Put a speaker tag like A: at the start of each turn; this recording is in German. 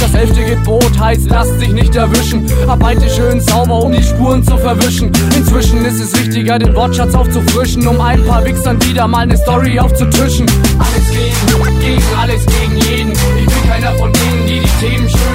A: Das 11. Gebot heißt, lasst sich nicht erwischen. Arbeite schön sauber, um die Spuren zu verwischen. Inzwischen ist es wichtiger, den Wortschatz aufzufrischen, um ein paar Wichsern wieder mal ne Story aufzutischen. Alles gegen, alles gegen jeden. Ich bin keiner von denen, die Themen